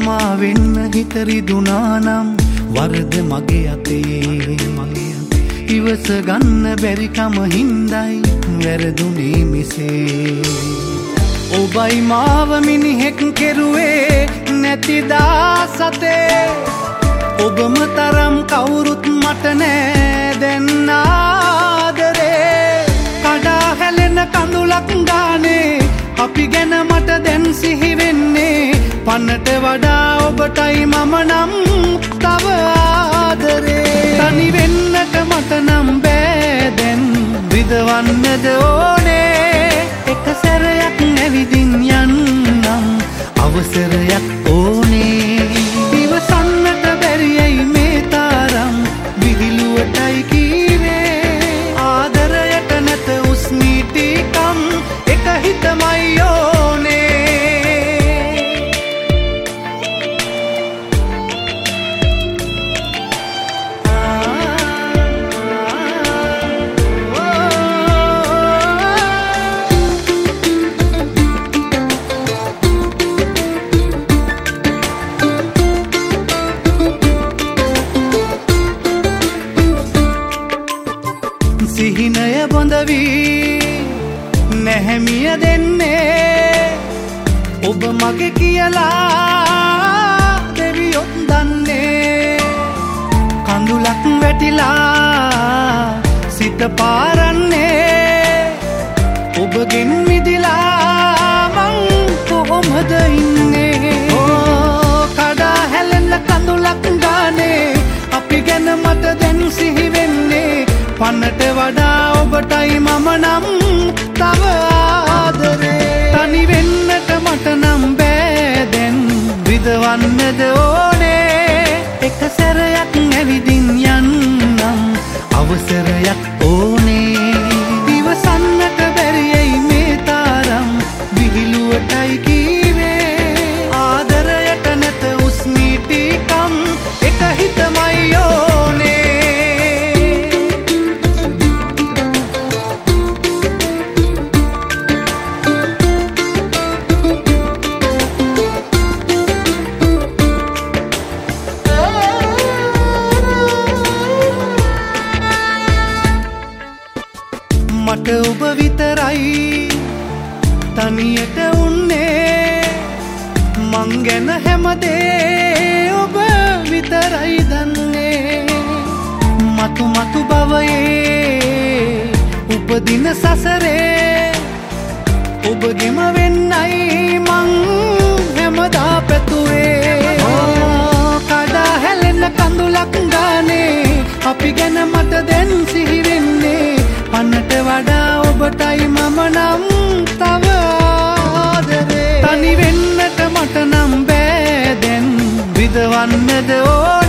සමා වෙන්න හිත රිදුනා නම් වරද මගේ අතේ ඉවස ගන්න බැරිකම හින්දයි වැරදුනේ මිසේ ඔබයි මාව මිනිහෙක් කෙරුවේ නැතිදා සතේ ඔබම තරම් කවුරුත් මට නෑ දැන් ආදරේ කඩා හැලෙන කඳුලක් ගානේ අපි ගැන මට දැන් සිහි වෙන්නේ පන්නට වඩා ඔබටයි මම නම් තව ආදරේ තනි වෙන්නට මට නම් බෑ දැන් විදවන්නද ඕනේ එක සැරයක් නැවිදින් යන්නම් අවසරයක් ඕනේ ඉවසන්නට බැරියයි මේ තරම් විහිළුවටයි කීවේ ආදරයට නැත උස්මීටිකම් එක හිතමයි ඕනේ සිහිනය බොඳවි නැහැමිය දෙන්නේ ඔබ මගේ කියලා දෙවියොත් දන්නේ කඳුලක් වැටිලා සිත පාරන්නේ ඔබගෙන් මිදිලා මං කොහොමද ඉන්නේ කඩා හැලෙන කඳුලක් ගානේ අපි ගැන මට දැන් සිහි වෙන්නේ පන්නට වඩා ඔබටයි මම නම් තව ආදරේ තනි වෙන්නට මට නම් බෑ දැන් විදවන්නද ඕනේ එක සැරයක් ඇවිදින් යන්නම් අවසරයක් ඕනේ ඉවසන්නට බැරියයි මේ තරම් විහිළුවටයි කීවේ ආදරයට නැත උස්මීටිකම් එක හිතමයි ඕනේ මට ඔබ විතරයි තනියට උන්නේ මං ගැන හැමදේ ඔබ විතරයි දන්නේ මතු මතු භවයේ උපදින සසරේ ඔබගෙම වෙන්නයි මං හැමදා පැතුවේ කඩා හැලෙන කඳුලක් ගානේ අපි ගැන මට දැන් සිහි වෙන්නේ පන්නට වඩා ඔබටයි මම නම් තව ආදරේ තනි වෙන්නට මට නම් බෑ දැන් විදවන්නද ඕනේ